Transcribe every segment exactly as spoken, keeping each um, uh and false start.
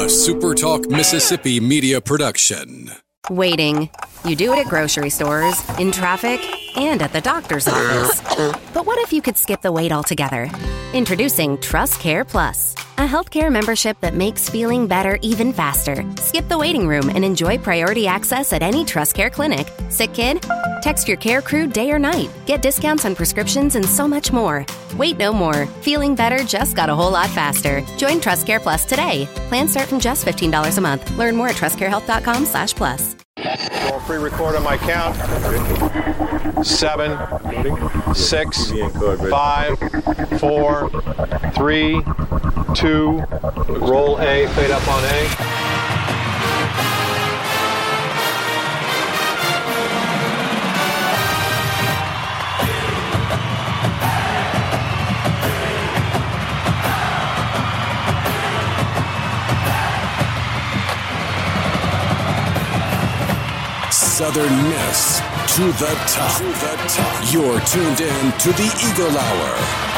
A Super Talk Mississippi media production. Waiting. You do it at grocery stores, in traffic, and at the doctor's office. But what if you could skip the wait altogether? Introducing Trust Care Plus, a healthcare membership that makes feeling better even faster. Skip the waiting room and enjoy priority access at any Trust Care clinic. Sick kid? Text your care crew day or night. Get discounts on prescriptions and so much more. Wait no more. Feeling better just got a whole lot faster. Join Trust Care Plus today. Plans start from just fifteen dollars a month. Learn more at trustcarehealth.com slash plus. I'll pre-record on my count. Seven, six, five, four, three, two, roll A, fade up on A. Southern Miss to the top. To the top. You're tuned in to the Eagle Hour.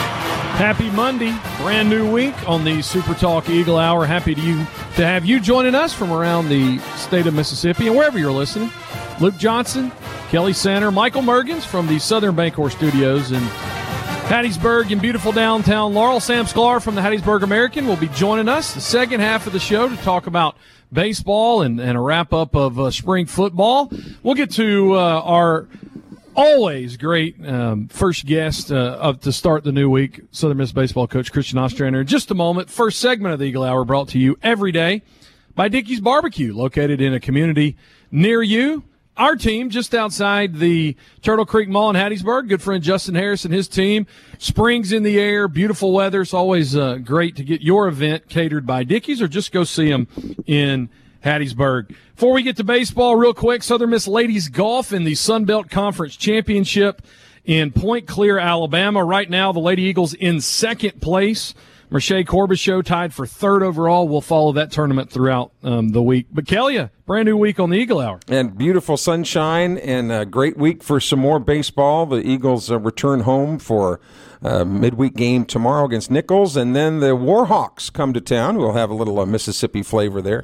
Happy Monday, brand new week on the Super Talk Eagle Hour. Happy to you to have you joining us from around the state of Mississippi and wherever you're listening. Luke Johnson, Kelly Center, Michael Mergens from the Southern Bancorp Studios in Hattiesburg in beautiful downtown Laurel. Sam Sklar from the Hattiesburg American will be joining us the second half of the show to talk about baseball and, and a wrap-up of uh, spring football. We'll get to uh, our always great um, first guest uh, of to start the new week, Southern Miss baseball coach Christian Ostrander, in just a moment. First segment of the Eagle Hour brought to you every day by Dickey's Barbecue, located in a community near you. Our team just outside the Turtle Creek Mall in Hattiesburg, good friend Justin Harris and his team. Spring's in the air, beautiful weather. It's always uh, great to get your event catered by Dickey's or just go see them in Hattiesburg. Before we get to baseball, real quick, Southern Miss Ladies Golf in the Sun Belt Conference Championship in Point Clear, Alabama. Right now, the Lady Eagles in second place. Merche Corbishow tied for third overall. We'll follow that tournament throughout um, the week. But, Kelly, a brand new week on the Eagle Hour. And beautiful sunshine and a great week for some more baseball. The Eagles uh, return home for a midweek game tomorrow against Nichols. And then the Warhawks come to town. We'll have a little uh, Mississippi flavor there.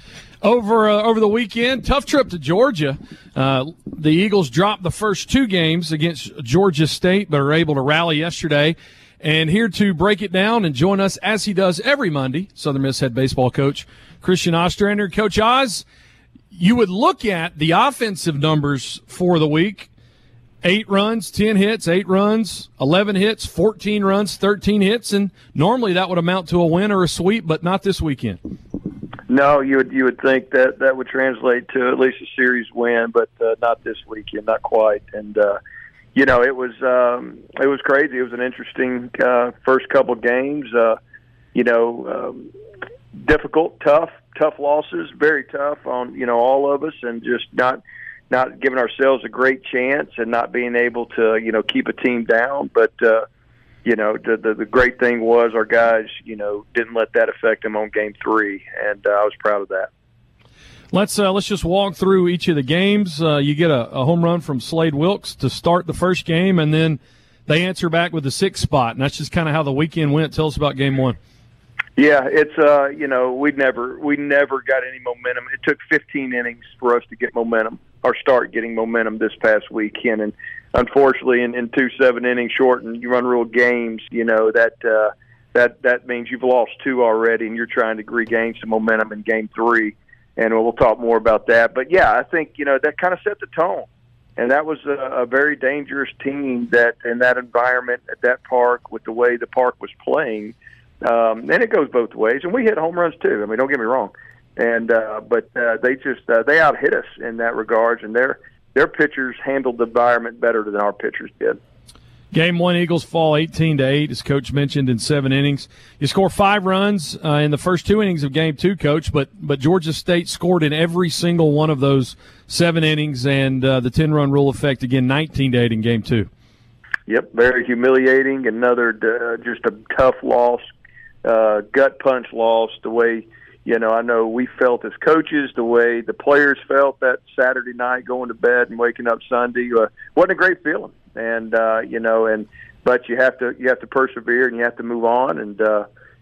Over uh, over the weekend, tough trip to Georgia. Uh, the Eagles dropped the first two games against Georgia State, but are able to rally yesterday. And here to break it down and join us, as he does every Monday, Southern Miss head baseball coach Christian Ostrander. Coach Oz, you would look at the offensive numbers for the week. Eight runs, ten hits, eight runs, eleven hits, fourteen runs, thirteen hits, and normally that would amount to a win or a sweep, but not this weekend. No, you would you would think that that would translate to at least a series win, but uh, not this weekend, not quite. And uh, you know, it was um, it was crazy. It was an interesting uh, first couple of games. Uh, you know, um, difficult, tough, tough losses, very tough on you know all of us, and just not not giving ourselves a great chance and not being able to you know keep a team down, but. Uh, You know, the, the the great thing was our guys, you know, didn't let that affect them on game three, and uh, I was proud of that. Let's uh, let's just walk through each of the games. Uh, you get a, a home run from Slade Wilkes to start the first game, and then they answer back with the sixth spot, and that's just kind of how the weekend went. Tell us about game one. Yeah, it's uh, you know, we never we never got any momentum. It took fifteen innings for us to get momentum, or start getting momentum this past weekend, and unfortunately, in, in two seven inning shortened, you run rule games. You know that uh, that that means you've lost two already, and you're trying to regain some momentum in game three. And we'll talk more about that. But yeah, I think you know that kind of set the tone, and that was a, a very dangerous team that in that environment at that park with the way the park was playing. Um, and it goes both ways, and we hit home runs too. I mean, don't get me wrong. And uh, but uh, they just uh, they out hit us in that regards, and their their pitchers handled the environment better than our pitchers did. Game one, Eagles fall eighteen to eight, as Coach mentioned, in seven innings. You score five runs uh, in the first two innings of Game two, Coach, but but Georgia State scored in every single one of those seven innings, and uh, the ten-run rule effect again, nineteen to eight in Game two. Yep, very humiliating. Another uh, just a tough loss, uh, gut punch loss. The way you know, I know we felt as coaches, the way the players felt that Saturday night, going to bed and waking up Sunday, uh, wasn't a great feeling. And uh, you know, and but you have to you have to persevere and you have to move on. And uh,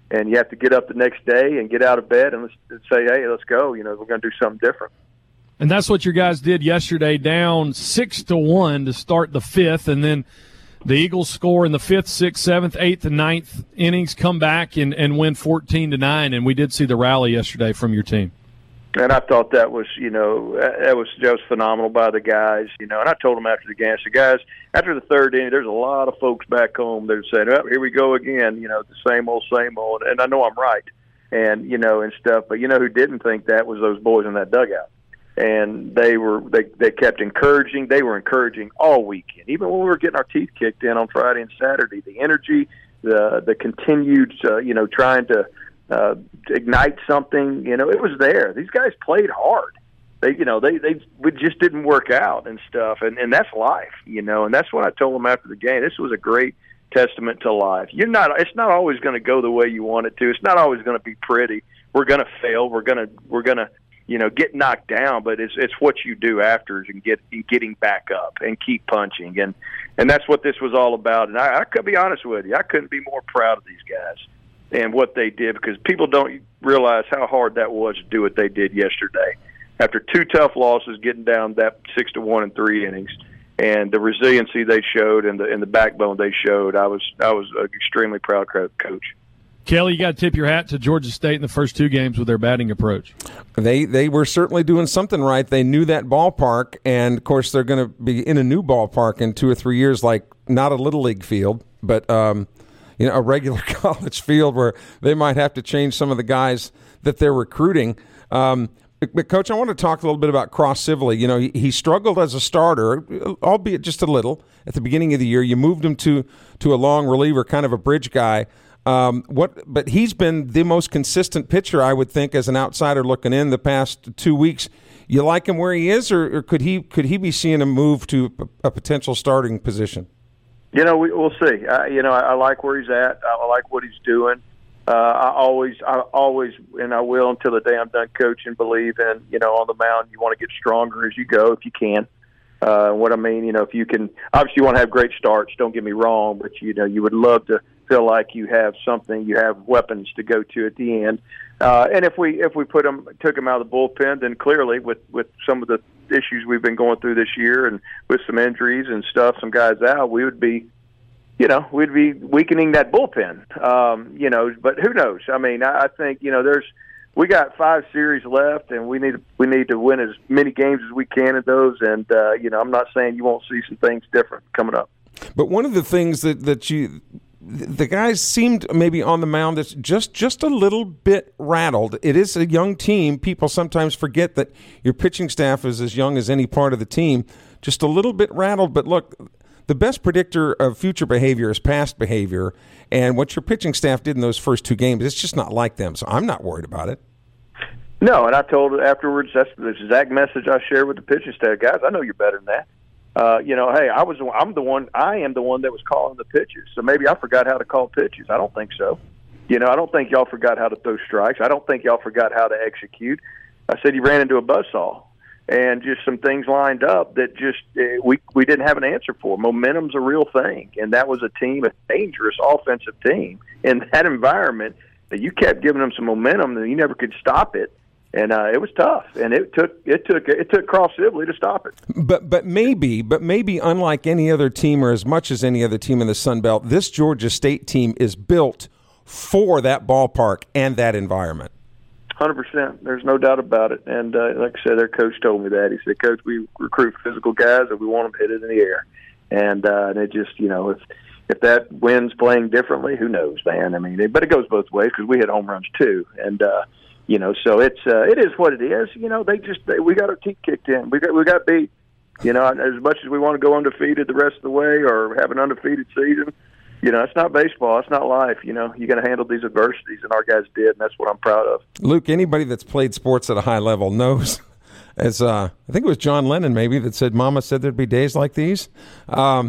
and you have to get up the next day and get out of bed and let's, let's say, hey, let's go. You know, we're going to do something different. And that's what your guys did yesterday, down six to one to start the fifth, and then the Eagles score in the fifth, sixth, seventh, eighth, and ninth innings, come back and, and win fourteen to nine. And we did see the rally yesterday from your team. And I thought that was, you know, that was that was phenomenal by the guys, you know. And I told them after the game, I said, guys, after the third inning, there's a lot of folks back home that said, oh, here we go again, you know, the same old, same old. And I know I'm right, and you know, and stuff. But you know who didn't think that was those boys in that dugout. And they were they, they kept encouraging. They were encouraging all weekend, even when we were getting our teeth kicked in on Friday and Saturday. The energy, the the continued, uh, you know, trying to uh, ignite something. You know, it was there. These guys played hard. They, you know, they they it just didn't work out and stuff. And and that's life, you know. And that's what I told them after the game. This was a great testament to life. You're not. It's not always going to go the way you want it to. It's not always going to be pretty. We're going to fail. We're going to we're going to. you know, get knocked down, but it's it's what you do after and get getting back up and keep punching, and and that's what this was all about. And I, I could be honest with you, I couldn't be more proud of these guys and what they did, because people don't realize how hard that was to do what they did yesterday. After two tough losses, getting down that six to one in three innings, and the resiliency they showed and the and the backbone they showed, I was I was extremely proud coach. Kelly, you got to tip your hat to Georgia State in the first two games with their batting approach. They they were certainly doing something right. They knew that ballpark, and, of course, they're going to be in a new ballpark in two or three years, like not a Little League field, but um, you know, a regular college field where they might have to change some of the guys that they're recruiting. Um, but, Coach, I want to talk a little bit about Cross Sibley. You know, he, he struggled as a starter, albeit just a little, at the beginning of the year. You moved him to, to a long reliever, kind of a bridge guy. Um, what? But he's been the most consistent pitcher, I would think, as an outsider looking in the past two weeks. You like him where he is, or, or could he could he be seeing a move to a potential starting position? You know, we, we'll see. I, you know, I, I like where he's at. I, I like what he's doing. Uh, I always, I always, and I will until the day I'm done coaching, believe in, you know, on the mound, you want to get stronger as you go if you can. Uh, what I mean, you know, if you can, obviously you want to have great starts, don't get me wrong, but, you know, you would love to feel like you have something, you have weapons to go to at the end. Uh, and if we if we put them, took them out of the bullpen, then clearly with, with some of the issues we've been going through this year and with some injuries and stuff, some guys out, we would be, you know, we'd be weakening that bullpen. Um, you know, but who knows? I mean, I, I think, you know, there's we got five series left, and we need to, we need to win as many games as we can in those. And uh, you know, I'm not saying you won't see some things different coming up. But one of the things that that you the guys seemed maybe on the mound that's just, just a little bit rattled. It is a young team. People sometimes forget that your pitching staff is as young as any part of the team. Just a little bit rattled. But look, the best predictor of future behavior is past behavior. And what your pitching staff did in those first two games, it's just not like them. So I'm not worried about it. No, and I told afterwards, that's the exact message I shared with the pitching staff. Guys, I know you're better than that. Uh, you know, hey, I was, I'm the one, I am the one that was calling the pitches. So maybe I forgot how to call pitches. I don't think so. You know, I don't think y'all forgot how to throw strikes. I don't think y'all forgot how to execute. I said you ran into a buzzsaw, and just some things lined up that just uh, we we didn't have an answer for. Momentum's a real thing, and that was a team, a dangerous offensive team in that environment. That you kept giving them some momentum, and you never could stop it. And uh, it was tough, and it took it took it took Cross Sibley to stop it. But but maybe but maybe unlike any other team, or as much as any other team in the Sun Belt, this Georgia State team is built for that ballpark and that environment. one hundred percent. There's no doubt about it. And uh, like I said, their coach told me that. He said, "Coach, we recruit physical guys, and we want them to hit it in the air." And uh, and it just, you know, if if that wind's playing differently, who knows, man? I mean, it, but it goes both ways because we hit home runs too, and. Uh, You know, so it's uh, it is what it is. You know, they just they, we got our teeth kicked in. We got we got beat. You know, as much as we want to go undefeated the rest of the way or have an undefeated season, you know, it's not baseball. It's not life. You know, you got to handle these adversities, and our guys did, and that's what I'm proud of. Luke, anybody that's played sports at a high level knows, as uh, I think it was John Lennon maybe that said, "Mama said there'd be days like these." Um,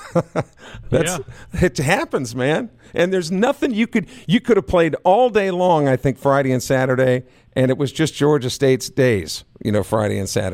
that's yeah. It happens, man. And there's nothing you could you could have played all day long, I think, Friday and Saturday, and it was just Georgia State's days, you know, Friday and Saturday.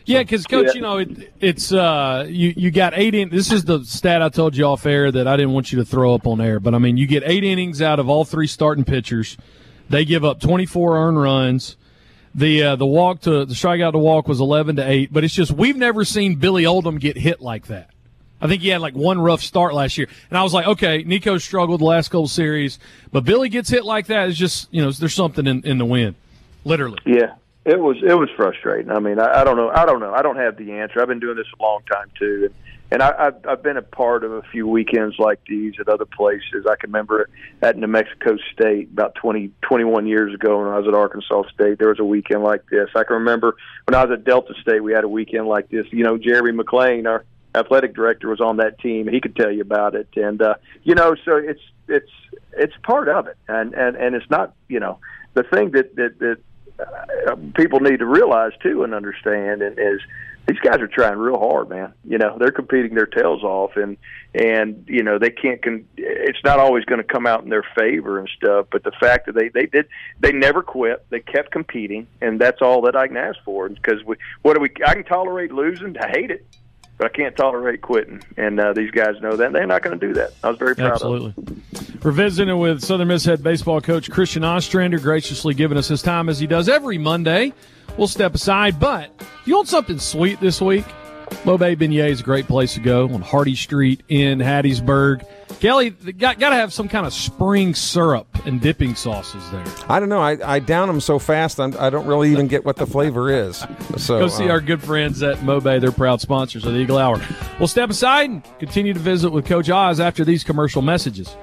Yeah, because, Coach, yeah. you know, it, it's uh, you, you got eight in. This is the stat I told you off air that I didn't want you to throw up on air. But, I mean, you get eight innings out of all three starting pitchers. They give up twenty-four earned runs. The uh, the walk to the strikeout to walk was eleven to eight. But it's just we've never seen Billy Oldham get hit like that. I think he had like one rough start last year. And I was like, okay, Nico struggled the last couple series. But Billy gets hit like that. It's just, you know, there's something in, in the wind, literally. Yeah. It was it was frustrating. I mean, I, I don't know. I don't know. I don't have the answer. I've been doing this a long time too, and and I, I've I've been a part of a few weekends like these at other places. I can remember at New Mexico State about twenty, twenty-one years ago when I was at Arkansas State. There was a weekend like this. I can remember when I was at Delta State, we had a weekend like this. You know, Jeremy McClain, our athletic director, was on that team. He could tell you about it, and uh, you know, so it's it's it's part of it, and and and it's not, you know, the thing that that that. Uh, people need to realize too and understand and is these guys are trying real hard, man. You know, they're competing their tails off, and and you know they can't. Con- it's not always going to come out in their favor and stuff. But the fact that they they did they never quit, they kept competing, and that's all that I can ask for. Because we, what do we? I can tolerate losing. I hate it, but I can't tolerate quitting. And uh, these guys know that. They're not going to do that. I was very proud Absolutely. of them. We're visiting with Southern Miss head baseball coach Christian Ostrander, graciously giving us his time as he does every Monday. We'll step aside, but if you want something sweet this week, Mobay Beignet is a great place to go on Hardy Street in Hattiesburg. Kelly, got got to have some kind of spring syrup and dipping sauces there. I don't know. I, I down them so fast, I'm, I don't really even get what the flavor is. So Go see um, our good friends at Mobay. They're proud sponsors of the Eagle Hour. We'll step aside and continue to visit with Coach Oz after these commercial messages.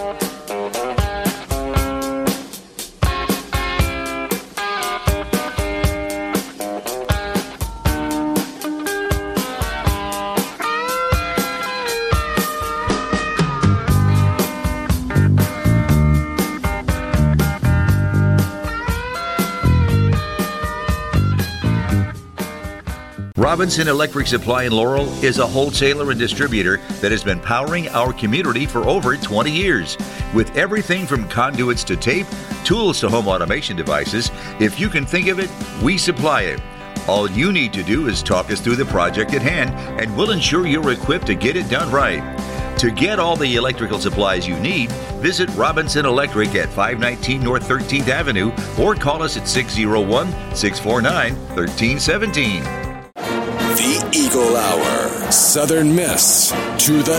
Robinson Electric Supply in Laurel is a wholesaler and distributor that has been powering our community for over twenty years. With everything from conduits to tape, tools to home automation devices, if you can think of it, we supply it. All you need to do is talk us through the project at hand, and we'll ensure you're equipped to get it done right. To get all the electrical supplies you need, visit Robinson Electric at five nineteen North thirteenth Avenue or call us at six oh one, six four nine, one three one seven. The Eagle Hour. Southern Miss to the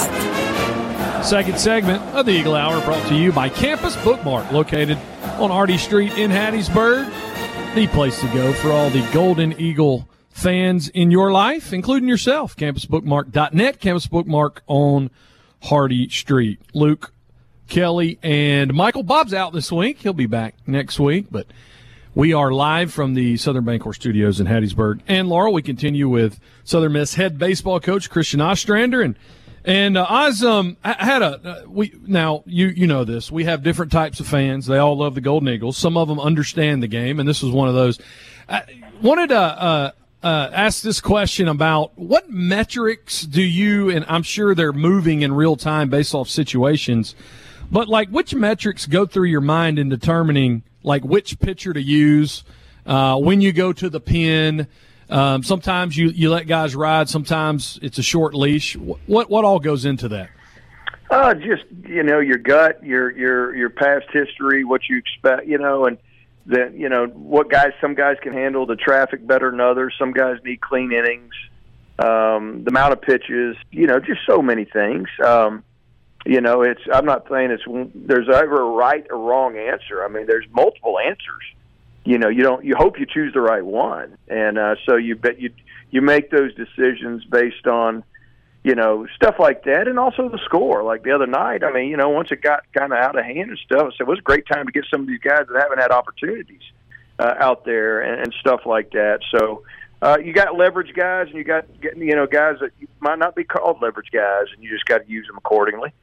top. Second segment of the Eagle Hour brought to you by Campus Bookmark, located on Hardy Street in Hattiesburg. The place to go for all the Golden Eagle fans in your life, including yourself. campus bookmark dot net, Campus Bookmark on Hardy Street. Luke, Kelly, and Michael. Bob's out this week. He'll be back next week, but we are live from the Southern Bancorp Studios in Hattiesburg. And, Laurel, we continue with Southern Miss head baseball coach Christian Ostrander. And, and uh, Oz, um, I had a uh, – we now, you you know this. We have different types of fans. They all love the Golden Eagles. Some of them understand the game, and this was one of those. I wanted to uh, uh, ask this question about what metrics do you – and I'm sure they're moving in real time based off situations – but, like, which metrics go through your mind in determining – like which pitcher to use, uh, when you go to the pen. Um, sometimes you, you let guys ride. Sometimes it's a short leash. What what all goes into that? Uh, just, you know, your gut, your your your past history, what you expect, you know, and then, you know, what guys, some guys can handle the traffic better than others. Some guys need clean innings, um, the amount of pitches, you know, just so many things. Um, You know, it's. I'm not saying it's. There's ever a right or wrong answer. I mean, there's multiple answers. You know, you don't. You hope you choose the right one, and uh, so you bet you you make those decisions based on, you know, stuff like that, and also the score. Like the other night, I mean, you know, once it got kind of out of hand and stuff, I said, well, it was a great time to get some of these guys that haven't had opportunities uh, out there and, and stuff like that. So. Uh, you got leverage guys, and you got, you know, guys that might not be called leverage guys, and you just got to use them accordingly.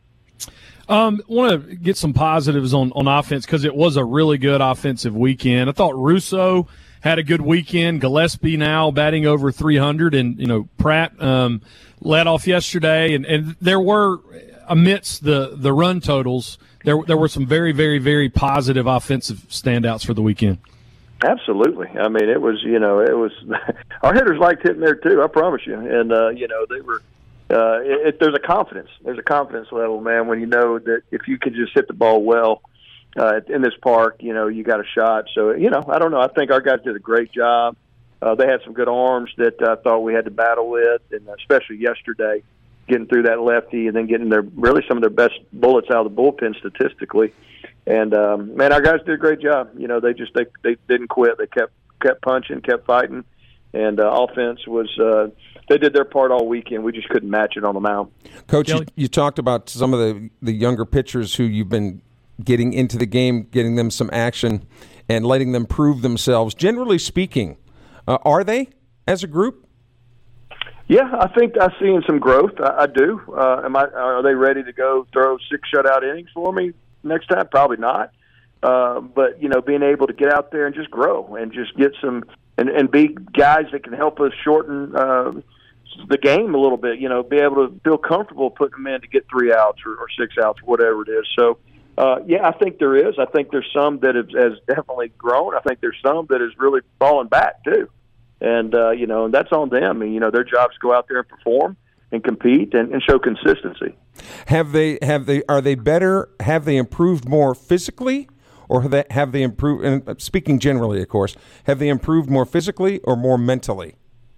Um, want to get some positives on, on offense because it was a really good offensive weekend. I thought Russo had a good weekend. Gillespie now batting over three hundred, and, you know, Pratt um, led off yesterday. And, and there were, amidst the, the run totals, there there were some very, very, very positive offensive standouts for the weekend. Absolutely. I mean, it was, you know, it was, our hitters liked hitting there too, I promise you. And, uh, you know, they were, uh, it, it, there's a confidence. There's a confidence level, man, when you know that if you can just hit the ball well uh, in this park, you know, you got a shot. So, you know, I don't know. I think our guys did a great job. Uh, they had some good arms that I thought we had to battle with, and especially yesterday, getting through that lefty and then getting their really some of their best bullets out of the bullpen statistically. And um, man, our guys did a great job. You know, they just they they didn't quit. They kept kept punching, kept fighting, and uh, offense was uh, they did their part all weekend. We just couldn't match it on the mound. Coach, you, you talked about some of the the younger pitchers who you've been getting into the game, getting them some action, and letting them prove themselves. Generally speaking, uh, are they as a group? Yeah, I think I'm seeing some growth. I, I do. Uh, am I? Are they ready to go throw six shutout innings for me next time? Probably not. Uh, but, you know, being able to get out there and just grow and just get some and, and be guys that can help us shorten uh, the game a little bit, you know, be able to feel comfortable putting them in to get three outs or, or six outs, whatever it is. So, uh, yeah, I think there is. I think there's some that has, has definitely grown. I think there's some that has really fallen back, too. And, uh, you know, and that's on them. I mean, you know, their job is to go out there and perform and compete and, and show consistency. Have they, have they, are they better, have they improved more physically, or have they, have they improved, and speaking generally, of course, have they improved more physically or more mentally?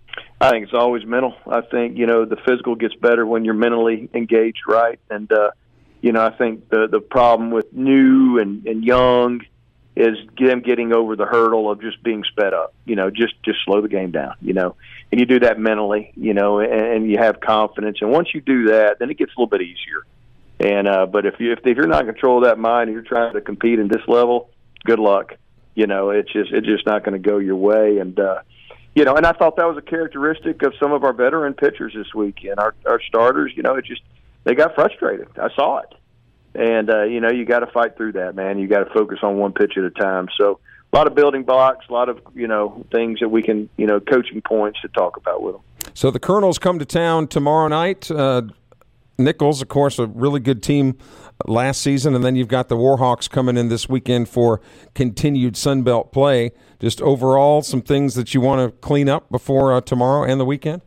I think it's always mental. I think, you know, the physical gets better when you're mentally engaged, right? And, uh, you know, I think the, the problem with new and, and young is them getting over the hurdle of just being sped up, you know, just, just slow the game down, you know, and you do that mentally, you know, and, and you have confidence. And once you do that, then it gets a little bit easier. And, uh, but if you, if, if you're not in control of that mind and you're trying to compete in this level, good luck. You know, it's just, it's just not going to go your way. And, uh, you know, and I thought that was a characteristic of some of our veteran pitchers this weekend. Our, our starters, you know, it just, they got frustrated. I saw it. And, uh, you know, you got to fight through that, man. You got to focus on one pitch at a time. So a lot of building blocks, a lot of, you know, things that we can, you know, coaching points to talk about with them. So the Colonels come to town tomorrow night. Uh, Nichols, of course, a really good team last season. And then you've got the Warhawks coming in this weekend for continued Sun Belt play. Just overall, some things that you want to clean up before uh, tomorrow and the weekend?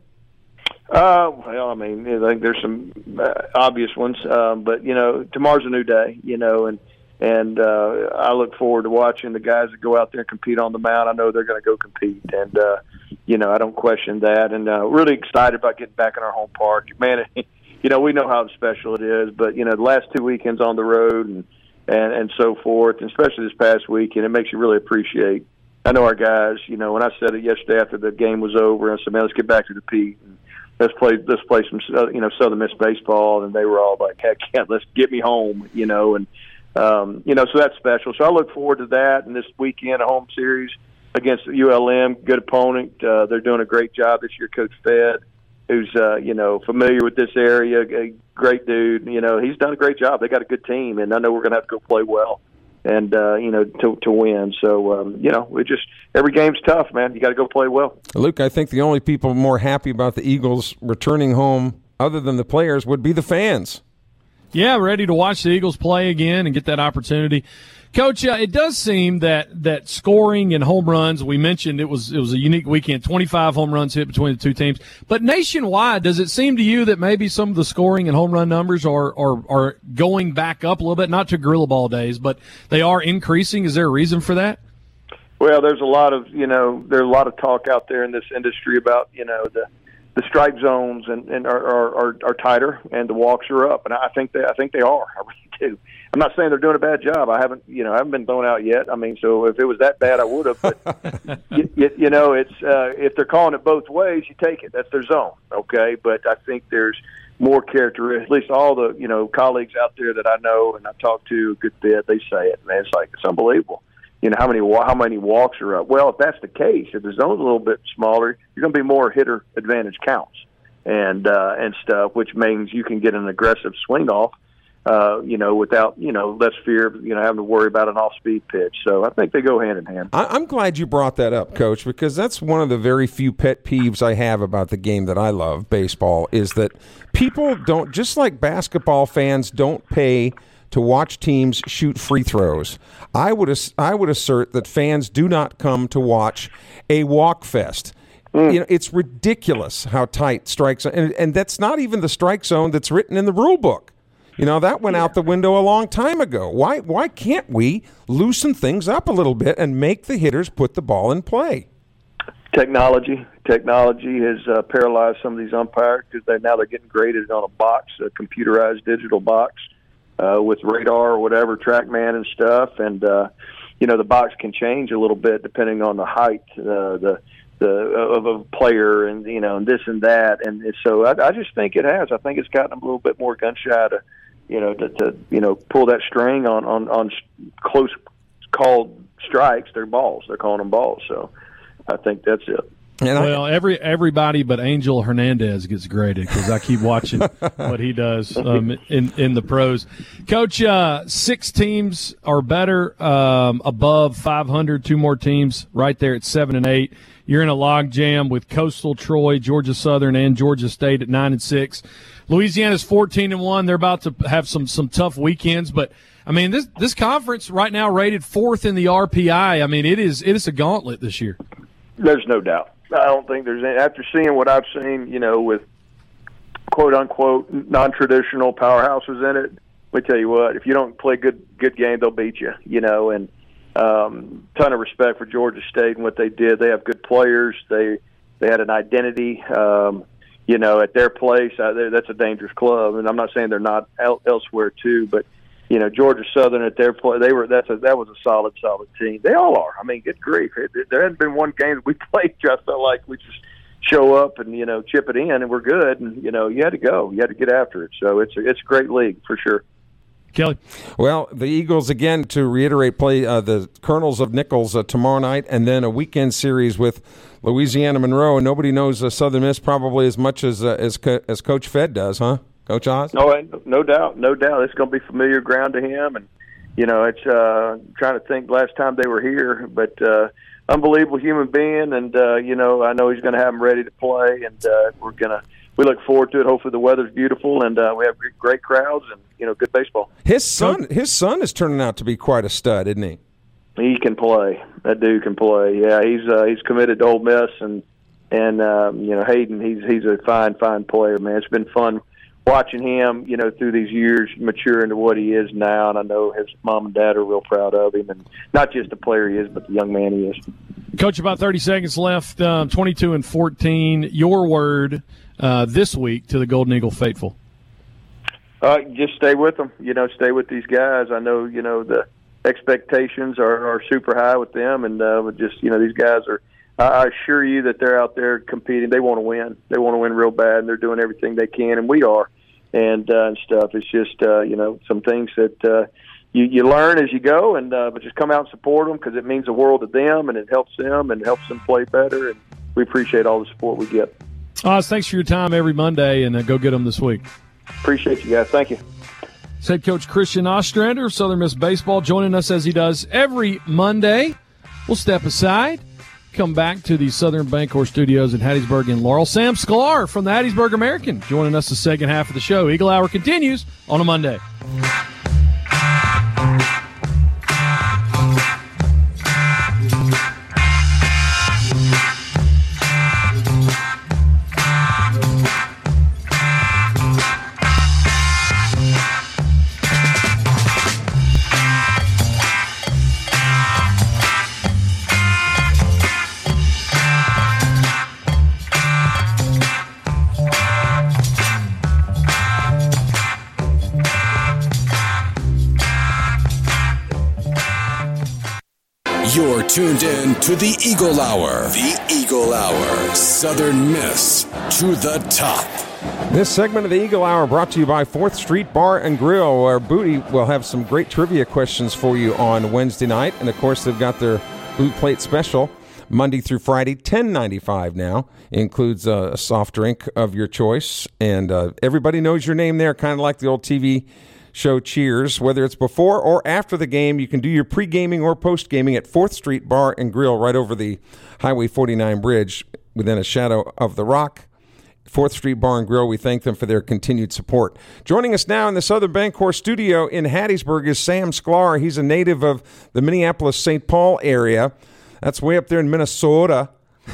Uh, well, I mean, I think there's some uh, obvious ones, um, but you know, tomorrow's a new day, you know, and and uh, I look forward to watching the guys that go out there and compete on the mound. I know they're going to go compete, and uh, you know, I don't question that, and uh, really excited about getting back in our home park. Man, it, you know, we know how special it is, but you know, the last two weekends on the road and and and so forth, and especially this past weekend, it makes you really appreciate. I know our guys. You know, when I said it yesterday after the game was over, I said, "Man, let's get back to the Pete." And, Let's play. Let's play some, you know, Southern Miss baseball, and they were all like, "Heck yeah, let's get me home," you know, and um, you know, so that's special. So I look forward to that. And this weekend, a home series against U L M, good opponent. Uh, they're doing a great job this year. Coach Fed, who's uh, you know familiar with this area, a great dude. You know, he's done a great job. They got a good team, and I know we're going to have to go play well. And, uh, you know, to to win. So, um, you know, we just every game's tough, man. You got to go play well. Luke, I think the only people more happy about the Eagles returning home, other than the players, would be the fans. Yeah, ready to watch the Eagles play again and get that opportunity. Coach, uh, it does seem that that scoring and home runs, we mentioned it was it was a unique weekend, twenty-five home runs hit between the two teams. But nationwide, does it seem to you that maybe some of the scoring and home run numbers are, are, are going back up a little bit? Not to Gorilla Ball days, but they are increasing. Is there a reason for that? Well, there's a lot of, you know, there's a lot of talk out there in this industry about, you know, the the strike zones and, and are, are, are tighter and the walks are up. And I think they, I think they are. I really do. I'm not saying they're doing a bad job. I haven't, you know, I haven't been thrown out yet. I mean, so if it was that bad, I would have. But you, you, you know, it's uh, if they're calling it both ways, you take it. That's their zone, okay? But I think there's more characteristics. At least all the you know colleagues out there that I know and I talk to a good bit, they say it. Man, it's like it's unbelievable. You know how many how many walks are up. Well, if that's the case, if the zone's a little bit smaller, you're going to be more hitter advantage counts and uh, and stuff, which means you can get an aggressive swing off. Uh, you know, without, you know, less fear of, you know, having to worry about an off-speed pitch. So I think they go hand in hand. I'm glad you brought that up, Coach, because that's one of the very few pet peeves I have about the game that I love, baseball, is that people don't, just like basketball fans don't pay to watch teams shoot free throws. I would ass- I would assert that fans do not come to watch a walk fest. Mm. You know, it's ridiculous how tight strike zone, and, and that's not even the strike zone that's written in the rule book. You know, that went yeah. out the window a long time ago. Why why can't we loosen things up a little bit and make the hitters put the ball in play? Technology. Technology has uh, paralyzed some of these umpires because they, now they're getting graded on a box, a computerized digital box uh, with radar or whatever, TrackMan and stuff. And, uh, you know, the box can change a little bit depending on the height uh, the the of a player and, you know, and this and that. And so I, I just think it has. I think it's gotten them a little bit more gun-shy to, you know, to, to you know, pull that string on, on, on close called strikes. They're balls. They're calling them balls. So I think that's it. And well, I, every everybody but Angel Hernandez gets graded because I keep watching what he does um, in in the pros. Coach, uh, six teams are better um, above five hundred. Two more teams right there at seven and eight. You're in a log jam with Coastal, Troy, Georgia Southern, and Georgia State at nine and six. Louisiana's fourteen and one. They're about to have some some tough weekends, but I mean this this conference right now rated fourth in the R P I. I mean it is it is a gauntlet this year. There's no doubt. I don't think there's any, after seeing what I've seen, you know, with quote unquote non-traditional powerhouses in it. Let me tell you what, if you don't play good good game, they'll beat you. You know, and um, ton of respect for Georgia State and what they did. They have good players. They they had an identity. Um, you know, at their place, uh, that's a dangerous club. And I'm not saying they're not el- elsewhere too, but you know, Georgia Southern at their play, they were that's a, that was a solid, solid team. They all are. I mean, good grief, it, it, there hasn't been one game that we played just felt like we just show up and you know chip it in and we're good. And you know, you had to go, you had to get after it. So it's a, it's a great league for sure. Kelly, well, the Eagles again to reiterate play uh, the Colonels of Nichols uh, tomorrow night, and then a weekend series with Louisiana Monroe. And nobody knows uh, Southern Miss probably as much as uh, as Co- as Coach Fed does, huh? Coach Oz? No, no doubt, no doubt. It's going to be familiar ground to him, and you know, it's uh, trying to think last time they were here, but uh, unbelievable human being, and uh, you know, I know he's going to have them ready to play, and uh, we're gonna we look forward to it. Hopefully, the weather's beautiful, and uh, we have great, great crowds, and you know, good baseball. His son, his son is turning out to be quite a stud, isn't he? He can play. That dude can play. Yeah, he's uh, he's committed to Ole Miss, and and um, you know, Hayden, he's he's a fine, fine player, man. It's been fun watching him, you know, through these years mature into what he is now, and I know his mom and dad are real proud of him, and not just the player he is, but the young man he is. Coach, about thirty seconds left, um, twenty-two and fourteen. Your word uh, this week to the Golden Eagle faithful? Uh, just stay with them. You know, stay with these guys. I know, you know, the expectations are, are super high with them, and uh, just, you know, these guys are, I assure you that they're out there competing. They want to win. They want to win real bad, and they're doing everything they can, and we are. And, uh, and stuff. It's just, uh, you know, some things that uh, you, you learn as you go, and uh, but just come out and support them because it means the world to them, and it helps them and helps them play better. And we appreciate all the support we get. Oz, thanks for your time every Monday, and uh, go get them this week. Appreciate you guys. Thank you. Head coach Christian Ostrander of Southern Miss Baseball joining us as he does every Monday. We'll step aside. Come back to the Southern Bancorp Studios in Hattiesburg and Laurel. Sam Sklar from the Hattiesburg American joining us the second half of the show. Eagle Hour continues on a Monday. You're tuned in to the Eagle Hour. The Eagle Hour. Southern Miss to the top. This segment of the Eagle Hour brought to you by fourth Street Bar and Grill, where Booty will have some great trivia questions for you on Wednesday night. And, of course, they've got their Boot Plate special Monday through Friday, ten ninety-five now. It includes a, a soft drink of your choice. And uh, everybody knows your name there, kind of like the old T V show Cheers. Whether it's before or after the game, you can do your pre-gaming or post-gaming at fourth Street Bar and Grill right over the Highway forty-nine bridge within a shadow of the Rock. fourth Street Bar and Grill. We thank them for their continued support. Joining us now in the Southern Bancorp studio in Hattiesburg is Sam Sklar. He's a native of the Minneapolis-Saint Paul area. That's way up there in Minnesota.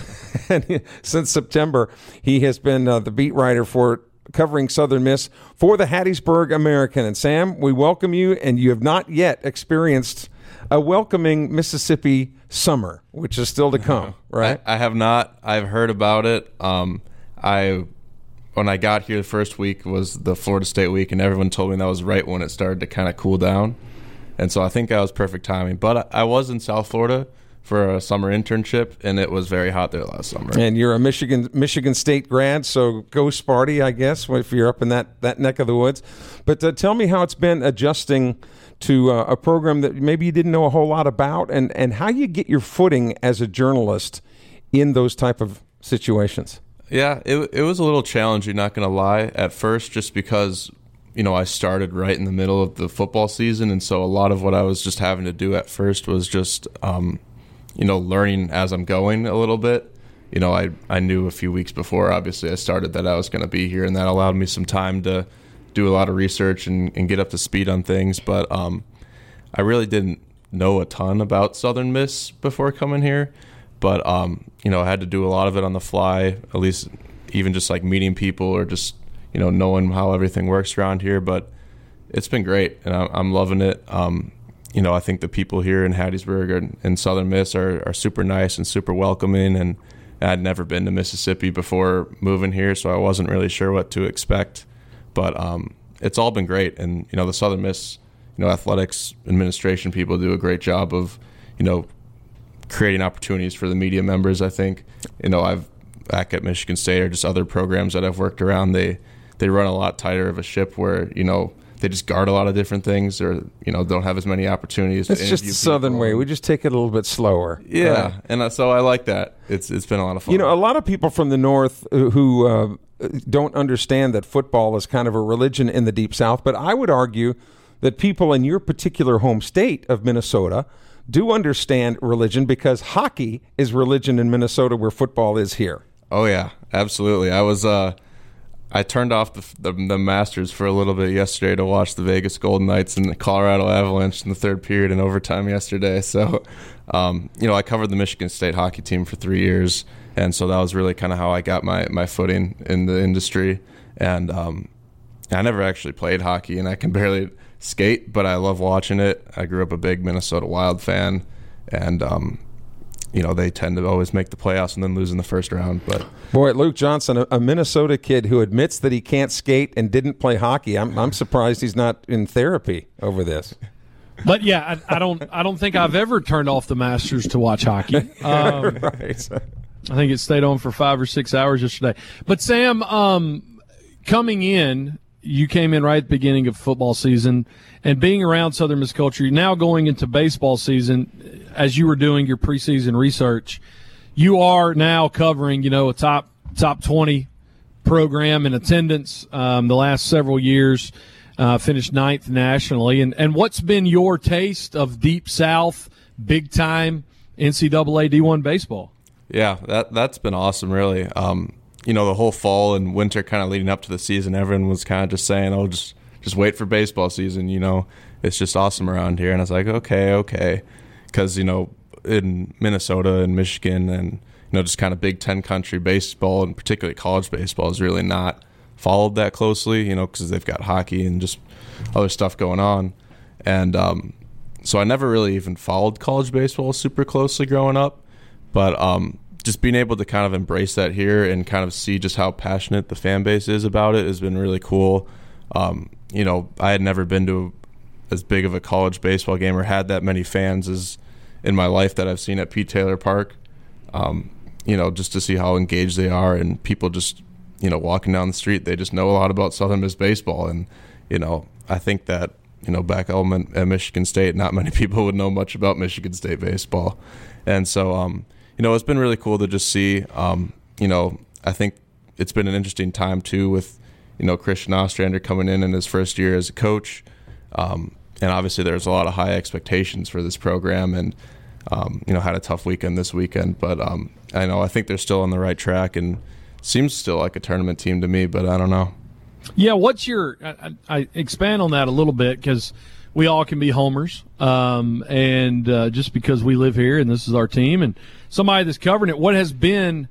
And since September, he has been uh, the beat writer for covering Southern Miss for the Hattiesburg American. And Sam, we welcome you, and you have not yet experienced a welcoming Mississippi summer, which is still to come, right? I, I have not. I've heard about it. Um, I when I got here the first week was the Florida State week, and everyone told me that was right when it started to kind of cool down. And so I think that was perfect timing. But I, I was in South Florida for a summer internship, and it was very hot there last summer. And you're a Michigan Michigan State grad, so go Sparty, I guess, if you're up in that, that neck of the woods. But uh, tell me how it's been adjusting to uh, a program that maybe you didn't know a whole lot about, and, and how you get your footing as a journalist in those type of situations. Yeah, it it was a little challenging, not going to lie, at first, just because, you know, I started right in the middle of the football season, and so a lot of what I was just having to do at first was just um, – you know, learning as I'm going a little bit. You know, I, I knew a few weeks before, obviously, I started that I was going to be here, and that allowed me some time to do a lot of research and, and get up to speed on things. But um, I really didn't know a ton about Southern Miss before coming here. But, um, you know, I had to do a lot of it on the fly, at least even just like meeting people or just, you know, knowing how everything works around here. But it's been great, and I'm, I'm loving it. Um, You know, I think the people here in Hattiesburg and, and Southern Miss are, are super nice and super welcoming, and I'd never been to Mississippi before moving here, so I wasn't really sure what to expect. But um, it's all been great, and, you know, the Southern Miss, you know, athletics administration people do a great job of, you know, creating opportunities for the media members, I think. You know, I've back at Michigan State or just other programs that I've worked around, they, they run a lot tighter of a ship where, you know, they just guard a lot of different things, or, you know, don't have as many opportunities. It's just the Southern way. We just take it a little bit slower. Yeah, uh, and so I like that. It's It's been a lot of fun. You know, a lot of people from the North who uh, don't understand that football is kind of a religion in the Deep South, but I would argue that people in your particular home state of Minnesota do understand religion, because hockey is religion in Minnesota where football is here. Oh, yeah, absolutely. I was... Uh, I turned off the, the the Masters for a little bit yesterday to watch the Vegas Golden Knights and the Colorado Avalanche in the third period in overtime yesterday. So, um, you know, I covered the Michigan State hockey team for three years, and so that was really kind of how I got my, my footing in the industry. And um, I never actually played hockey, and I can barely skate, but I love watching it. I grew up a big Minnesota Wild fan, and um, you know, they tend to always make the playoffs and then lose in the first round. But boy, Luke Johnson, a, a Minnesota kid who admits that he can't skate and didn't play hockey. I'm I'm surprised he's not in therapy over this. But yeah, I, I don't I don't think I've ever turned off the Masters to watch hockey. Um, right. I think it stayed on for five or six hours yesterday. But Sam, um, coming in, you came in right at the beginning of football season, and being around Southern Miss culture, now going into baseball season, as you were doing your preseason research, you are now covering, you know, a top top twenty program in attendance um, the last several years, uh, finished ninth nationally. And, and what's been your taste of Deep South, big-time N C double A D one baseball? Yeah, that, that's been awesome, really. Um, you know, the whole fall and winter kind of leading up to the season, everyone was kind of just saying, oh, just just wait for baseball season, you know. It's just awesome around here. And I was like, okay, okay. Because, you know, in Minnesota and Michigan and, you know, just kind of Big Ten country, baseball, and particularly college baseball, is really not followed that closely, you know, because they've got hockey and just other stuff going on. And um, so I never really even followed college baseball super closely growing up. But um, just being able to kind of embrace that here and kind of see just how passionate the fan base is about it has been really cool. Um, you know, I had never been to as big of a college baseball game or had that many fans as in my life that I've seen at Pete Taylor Park. Um, you know, just to see how engaged they are, and people just, you know, walking down the street, they just know a lot about Southern Miss baseball. And, you know, I think that, you know, back home at Michigan State, not many people would know much about Michigan State baseball. And so, um, you know, it's been really cool to just see, um, you know, I think it's been an interesting time too with, you know, Christian Ostrander coming in in his first year as a coach. Um, and obviously there's a lot of high expectations for this program, and, um, you know, had a tough weekend this weekend. But um, I know I think they're still on the right track, and seems still like a tournament team to me, but I don't know. Yeah, what's your I, I expand on that a little bit, because we all can be homers, um, and uh, just because we live here and this is our team and somebody that's covering it, what has been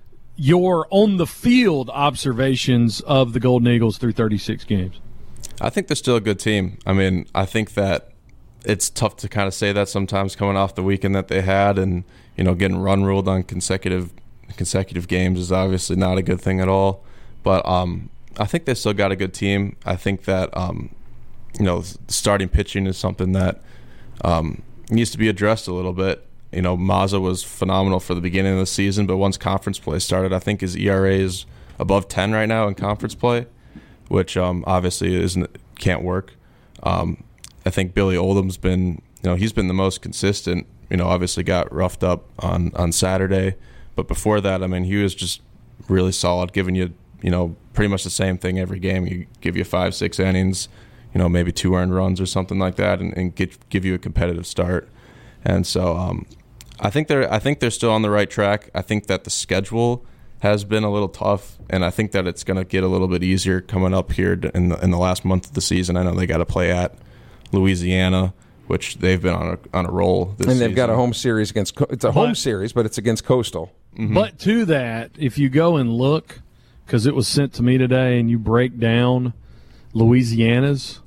your on-the-field observations of the Golden Eagles through thirty-six games? I think they're still a good team. I mean, I think that it's tough to kind of say that sometimes coming off the weekend that they had, and, you know, getting run ruled on consecutive consecutive games is obviously not a good thing at all. But um, I think they still got a good team. I think that, um, you know, starting pitching is something that um, needs to be addressed a little bit. You know, Mazza was phenomenal for the beginning of the season, but once conference play started, I think his E R A is above ten right now in conference play, which um, obviously isn't can't work. Um, I think Billy Oldham's been, you know, he's been the most consistent. You know, obviously got roughed up on, on Saturday, but before that, I mean, he was just really solid, giving you, you know, pretty much the same thing every game. He give you five, six innings, you know, maybe two earned runs or something like that, and, and get, give you a competitive start. And so, um, I think they're I think they're still on the right track. I think that the schedule has been a little tough, and I think that it's going to get a little bit easier coming up here in the in the last month of the season. I know they got to play at Louisiana, which they've been on a on a roll this and they've season. got a home series against it's a home But- series, but it's against Coastal. Mm-hmm. But to that, if you go and look, because it was sent to me today, and you break down Louisiana's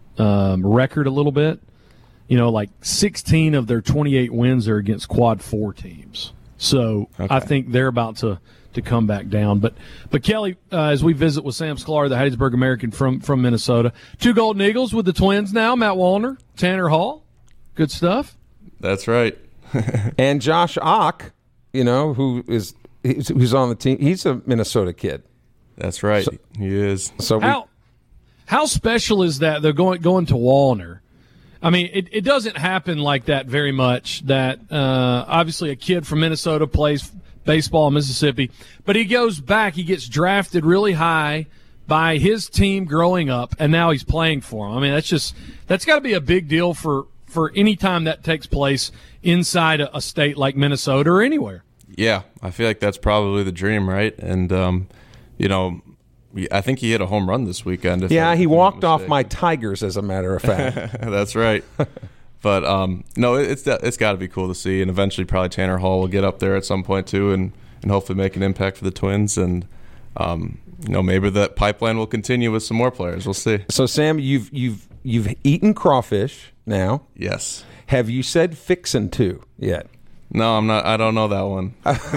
um, record a little bit, you know, like sixteen of their twenty-eight wins are against quad four teams. So Okay. I think they're about to, to come back down. But but Kelly, uh, as we visit with Sam Sklar, the Hattiesburg American from, from Minnesota, two Golden Eagles with the Twins now, Matt Wallner, Tanner Hall. Good stuff. That's right. And Josh Ock, you know, who is he's, who's on the team. He's a Minnesota kid. That's right. He is. So we, How how special is that? They're going going to Wallner. I mean, it, it doesn't happen like that very much. That uh, obviously a kid from Minnesota plays baseball in Mississippi, but he goes back. He gets drafted really high by his team growing up, and now he's playing for them. I mean, that's just that's got to be a big deal for for any time that takes place inside a, a state like Minnesota or anywhere. Yeah, I feel like that's probably the dream, right? And um, you know, I think he hit a home run this weekend. If yeah, I, he if I'm walked not off my mistaken. Tigers, as a matter of fact. That's right. But um, no, it's it's got to be cool to see, and eventually probably Tanner Hall will get up there at some point too, and, and hopefully make an impact for the Twins, and um, you know, maybe that pipeline will continue with some more players. We'll see. So, Sam, you've you've you've eaten crawfish now. Yes. Have you said fixin' to yet? No, I'm not. I don't know that one.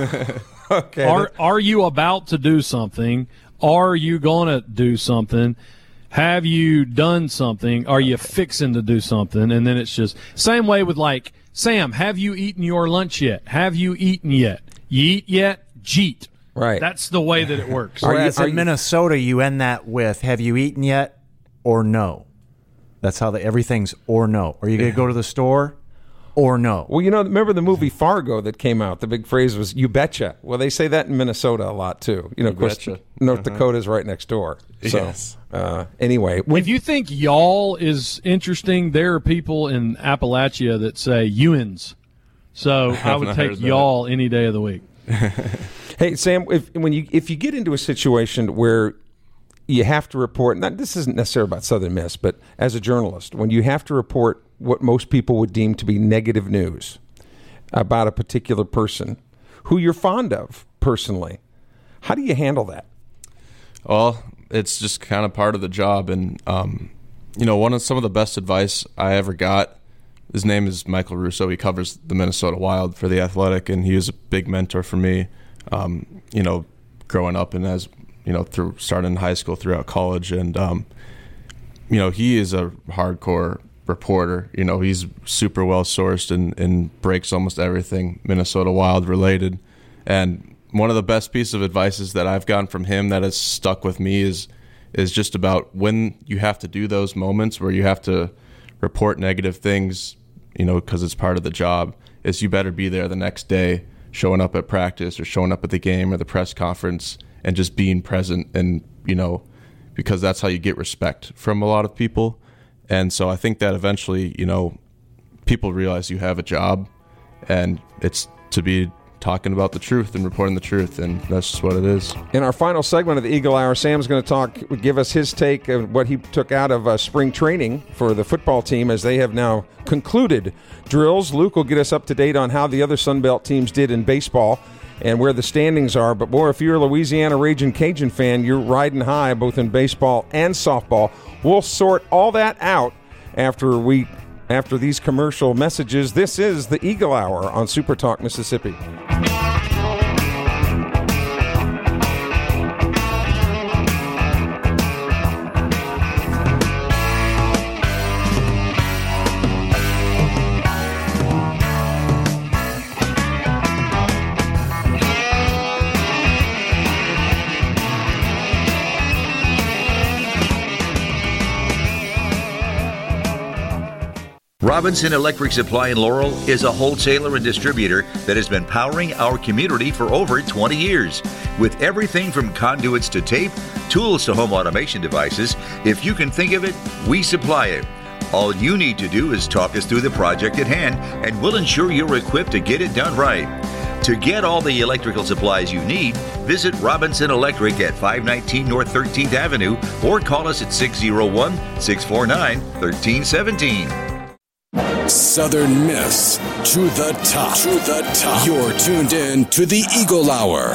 Okay. Are are you about to do something? Are you going to do something? Have you done something? Are you fixing to do something? And then it's just same way with like, Sam, have you eaten your lunch yet? Have you eaten yet? You eat yet? Jeet. Right. That's the way that it works. Are you- Whereas are in you- Minnesota, you end that with, have you eaten yet or no? That's how the, everything's or no. Are you going to go to the store or no? Well, you know, remember the movie Fargo that came out? The big phrase was "you betcha." Well, they say that in Minnesota a lot too. You know, of course, betcha. North Uh-huh. Dakota's right next door. So, Yes. uh, anyway, when, If you think y'all is interesting, there are people in Appalachia that say "youans." So I would not take heard that. y'all any day of the week. hey Sam, if when you if you get into a situation where you have to report, not this isn't necessarily about Southern Miss, but as a journalist, when you have to report what most people would deem to be negative news about a particular person who you're fond of personally, how do you handle that? Well, it's just kind of part of the job, and um, you know, one of some of the best advice I ever got. His name is Michael Russo. He covers the Minnesota Wild for The Athletic, and he was a big mentor for me. Um, you know, growing up and as you know, through starting in high school, throughout college, and um, you know, he is a hardcore reporter. You know, he's super well sourced and, and breaks almost everything Minnesota Wild related. And one of the best pieces of advice that I've gotten from him that has stuck with me is is just about when you have to do those moments where you have to report negative things, you know, because it's part of the job, is you better be there the next day, showing up at practice or showing up at the game or the press conference and just being present, and, you know, because that's how you get respect from a lot of people. And so I think that eventually, you know, people realize you have a job, and it's to be talking about the truth and reporting the truth, and that's just what it is. In our final segment of the Eagle Hour, Sam's going to talk, give us his take of what he took out of uh, spring training for the football team as they have now concluded drills. Luke will get us up to date on how the other Sun Belt teams did in baseball and where the standings are. But, boy, if you're a Louisiana Ragin' Cajun fan, you're riding high both in baseball and softball. We'll sort all that out after we after these commercial messages. This is the Eagle Hour on Super Talk Mississippi. Robinson Electric Supply in Laurel is a wholesaler and distributor that has been powering our community for over twenty years. With everything from conduits to tape, tools to home automation devices, if you can think of it, we supply it. All you need to do is talk us through the project at hand, and we'll ensure you're equipped to get it done right. To get all the electrical supplies you need, visit Robinson Electric at five nineteen North thirteenth Avenue or call us at six oh one, six four nine, one three one seven. Southern Miss to the top. To the top. You're tuned in to the Eagle Hour.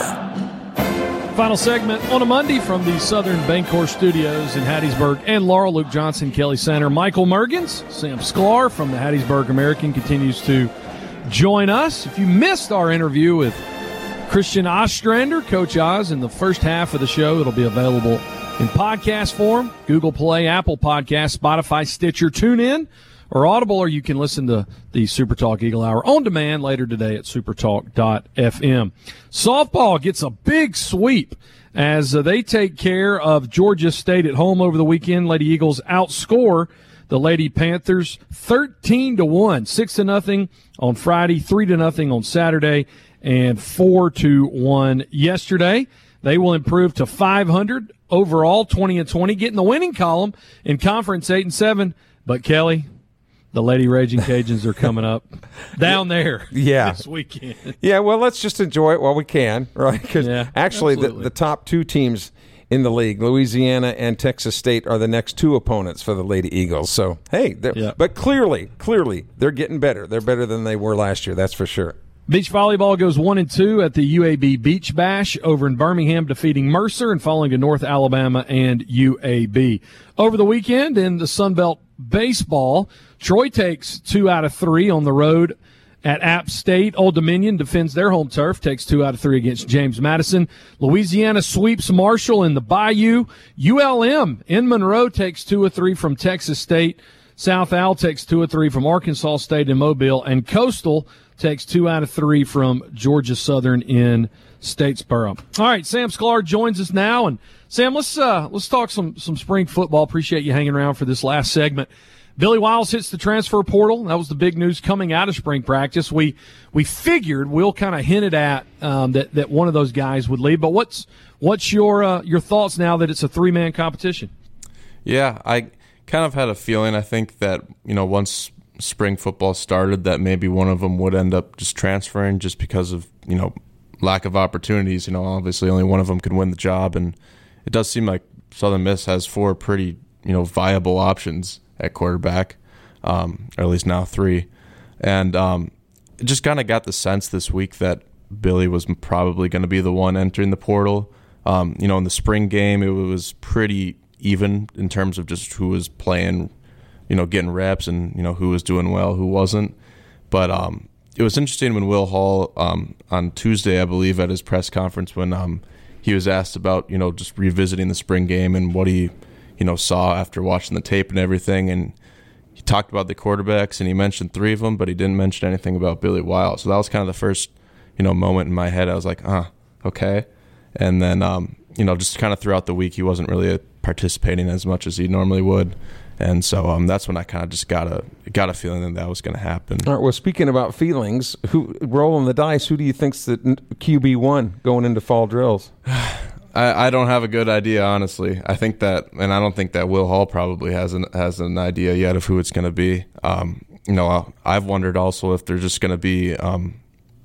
Final segment on a Monday from the Southern Bancorp Studios in Hattiesburg and Laurel. Luke Johnson, Kelly Center, Michael Mergens, Sam Sklar from the Hattiesburg American continues to join us. If you missed our interview with Christian Ostrander, Coach Oz, in the first half of the show, it'll be available in podcast form, Google Play, Apple Podcasts, Spotify, Stitcher, TuneIn, or Audible, or you can listen to the Super Talk Eagle Hour on demand later today at supertalk dot f m. Softball gets a big sweep as uh, they take care of Georgia State at home over the weekend. Lady Eagles outscore the Lady Panthers thirteen to one, six to nothing on Friday, three to nothing on Saturday, and four to one yesterday. They will improve to five hundred overall, twenty and twenty, get in the winning column in conference eight and seven. But Kelly, the Lady Ragin' Cajuns are coming up down there yeah. this weekend. Yeah, well, let's just enjoy it while we can, right? Because yeah, actually the, the top two teams in the league, Louisiana and Texas State, are the next two opponents for the Lady Eagles. So, hey, yeah. but clearly, clearly, they're getting better. They're better than they were last year, that's for sure. Beach volleyball goes one and two at the U A B Beach Bash over in Birmingham, defeating Mercer and falling to North Alabama and U A B. Over the weekend in the Sun Belt baseball, Troy takes two out of three on the road at App State. Old Dominion defends their home turf, takes two out of three against James Madison. Louisiana sweeps Marshall in the Bayou. U L M in Monroe takes two of three from Texas State. South Al takes two of three from Arkansas State in Mobile. And Coastal takes two out of three from Georgia Southern in Statesboro. All right, Sam Sklar joins us now. And Sam, let's uh, let's talk some some spring football. Appreciate you hanging around for this last segment. Billy Wiles hits the transfer portal. That was the big news coming out of spring practice. We we figured Will kind of hinted at um, that that one of those guys would leave. But what's what's your uh, your thoughts now that it's a three man competition? Yeah, I kind of had a feeling. I think that you know once spring football started, that maybe one of them would end up just transferring, just because of you know lack of opportunities. You know, obviously only one of them could win the job, and it does seem like Southern Miss has four pretty you know viable options at quarterback, um, or at least now three. And um, it just kind of got the sense this week that Billy was probably going to be the one entering the portal. Um, you know, in the spring game, it was pretty even in terms of just who was playing, you know, getting reps and, you know, who was doing well, who wasn't. But um, it was interesting when Will Hall um, on Tuesday, I believe, at his press conference, when um, he was asked about, you know, just revisiting the spring game and what he, you know, saw after watching the tape and everything. And he talked about the quarterbacks and he mentioned three of them, but he didn't mention anything about Billy Wiles. So that was kind of the first, you know, moment in my head. I was like, ah, okay. And then, um, you know, just kind of throughout the week, he wasn't really participating as much as he normally would. And so um, that's when I kind of just got a got a feeling that that was going to happen. All right. Well, speaking about feelings, who rolling the dice? Who do you think's the Q B one going into fall drills? I, I don't have a good idea, honestly. I think that, and I don't think that Will Hall probably has an has an idea yet of who it's going to be. Um, you know, I've wondered also if they're just going to be, um,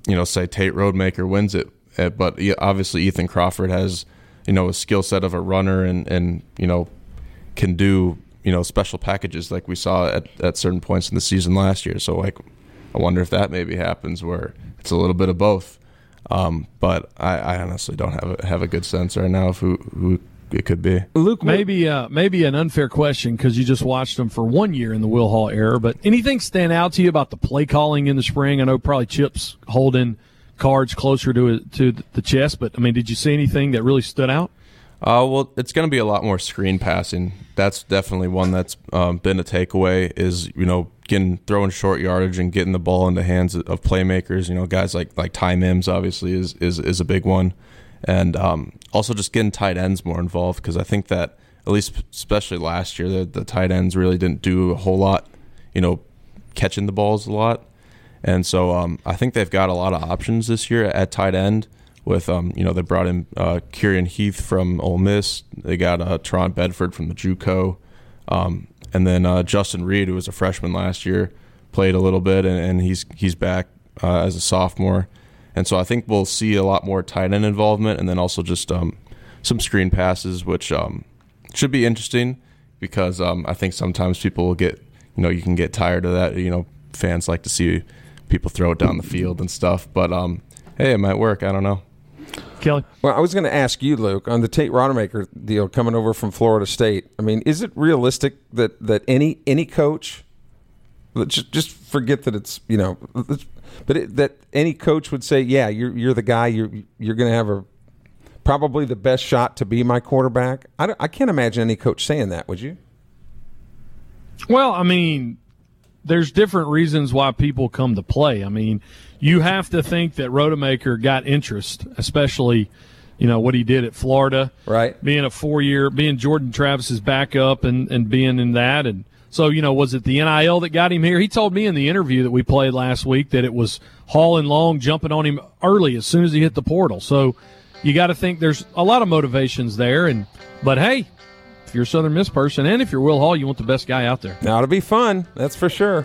you know, say Tate Rodemaker wins it. Uh, but obviously Ethan Crawford has, you know, a skill set of a runner and, and, you know, can do, you know, special packages like we saw at, at certain points in the season last year. So, like, I wonder if that maybe happens where it's a little bit of both. Um, but I, I honestly don't have a, have a good sense right now of who, who it could be. Luke, maybe uh, maybe an unfair question because you just watched them for one year in the Will Hall era, but anything stand out to you about the play calling in the spring? I know probably Chip's holding cards closer to to the chest, but, I mean, did you see anything that really stood out? Uh, well, it's going to be a lot more screen passing. That's definitely one that's um, been a takeaway is, you know, getting throwing short yardage and getting the ball in the hands of playmakers. You know, guys like like Ty Mims obviously is is, is a big one. And um, also just getting tight ends more involved because I think that, at least especially last year, the, the tight ends really didn't do a whole lot, you know, catching the balls a lot. And so um, I think they've got a lot of options this year at tight end. With um, you know, they brought in uh, Kieran Heath from Ole Miss. They got uh, Teron Bedford from the JUCO, um, and then uh, Justin Reed, who was a freshman last year, played a little bit, and, and he's he's back uh, as a sophomore. And so I think we'll see a lot more tight end involvement, and then also just um, some screen passes, which um, should be interesting because um, I think sometimes people will get, you know, you can get tired of that. You know, fans like to see people throw it down the field and stuff, but um, hey, it might work. I don't know. Kelly? Well, I was going to ask you, Luke, on the Tate Rodemaker deal coming over from Florida State. I mean, is it realistic that, that any any coach, just just forget that it's, you know, but it, that any coach would say, yeah, you're you're the guy, you're you're going to have a probably the best shot to be my quarterback? I, I can't imagine any coach saying that, would you? Well, I mean, there's different reasons why people come to play. I mean, you have to think that Rodemaker got interest, especially, you know, what he did at Florida. Right. Being a four-year, being Jordan Travis's backup and, and being in that. And so, you know, was it the N I L that got him here? He told me in the interview that we played last week that it was Hall and Long jumping on him early as soon as he hit the portal. So you got to think there's a lot of motivations there. And But, hey, if you're a Southern Miss person and if you're Will Hall, you want the best guy out there. Now, it'll be fun. That's for sure.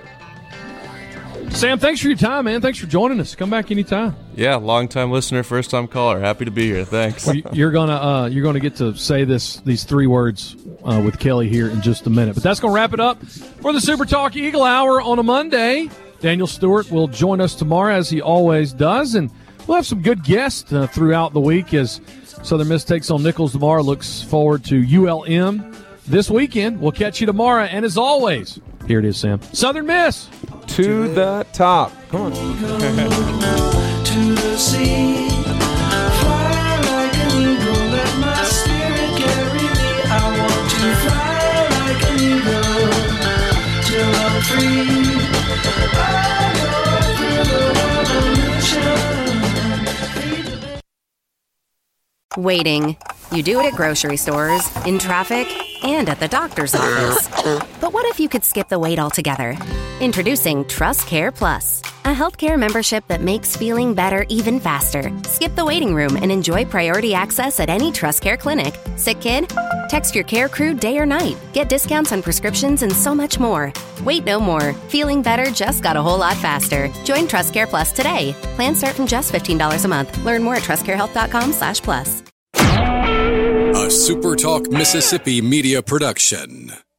Sam, thanks for your time, man. Thanks for joining us. Come back anytime. Yeah, long-time listener, first-time caller. Happy to be here. Thanks. Well, you're gonna uh, you're gonna get to say this these three words uh, with Kelly here in just a minute. But that's gonna wrap it up for the Super Talk Eagle Hour on a Monday. Daniel Stewart will join us tomorrow as he always does, and we'll have some good guests uh, throughout the week as Southern Miss takes on Nichols tomorrow. Looks forward to U L M this weekend. We'll catch you tomorrow, and as always, here it is, Sam. Southern Miss. To the top. Come on. To the sea. Fly like an eagle. Let my spirit carry me. I want to fly like an eagle till I'm free. I go through the revolution. Waiting. You do it at grocery stores, in traffic, and at the doctor's office. But what if you could skip the wait altogether? Introducing Trust Care Plus, a healthcare membership that makes feeling better even faster. Skip the waiting room and enjoy priority access at any Trust Care clinic. Sick kid? Text your care crew day or night. Get discounts on prescriptions and so much more. Wait no more. Feeling better just got a whole lot faster. Join Trust Care Plus today. Plans start from just fifteen dollars a month. Learn more at trustcarehealth.com slash plus. A SuperTalk Mississippi media production.